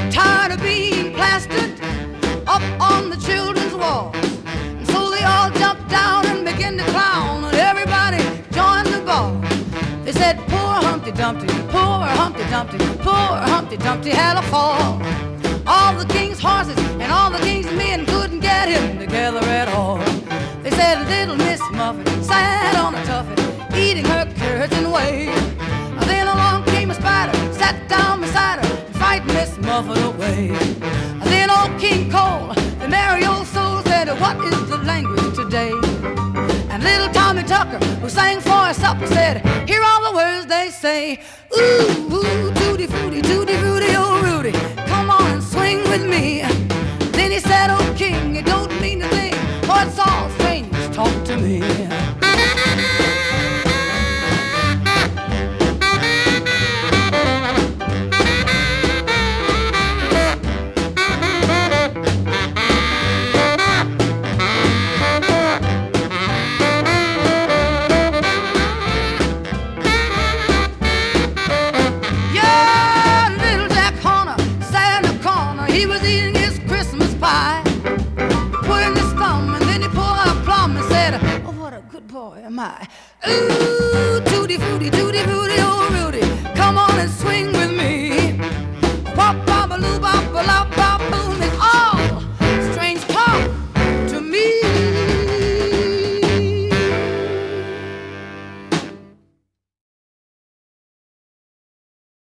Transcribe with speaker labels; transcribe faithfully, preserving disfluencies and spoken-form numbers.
Speaker 1: tired of being plastered up on the children's walls. And so they all jumped down and began to clown, and everybody joined the ball. They said, poor Humpty Dumpty, poor Humpty Dumpty, poor Humpty Dumpty had a fall. All the king's horses and all the king's men couldn't get him together at all. They said, little Miss Muffet sat on a tuffet, eating her curds and whey. Then along came a spider, sat down beside her, and frightened Miss Muffet away. Then old King Cole, the merry old soul, said, what is the language today? And little Tommy Tucker, who sang for us supper, said, here are the words they say. Ooh, ooh, tutti frutti